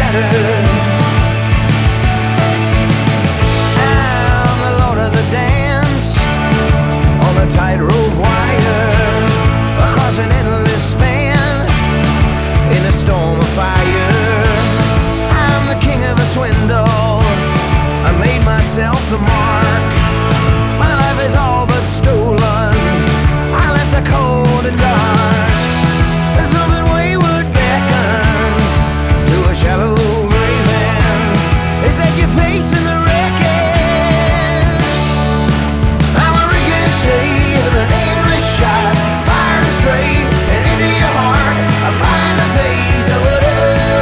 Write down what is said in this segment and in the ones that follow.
shattered. I'm the lord of the dance on a tightrope wire, across an endless span in a storm of fire. I'm the king of a swindle, I made myself the mark. My life is all but stolen, I left the cold and dark. There's something wayward beckons to a shallow grave end. Is that your face in the wreckage? I'm a ricochet of an aimless shot, fired astray and into your heart. I find the face of whatever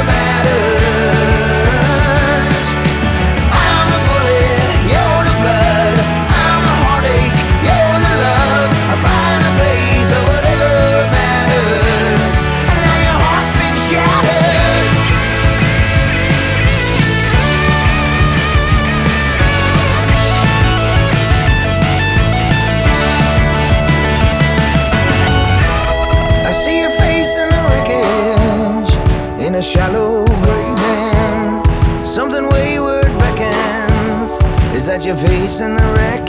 matters. I'm the bullet, you're the blood. I'm the heartache, you're the love. I find the face of whatever matters. And now your heart's been shattered. I see your face in the wreckage, in a shallow grave end. Something wayward beckons. Is that your face in the wreckage?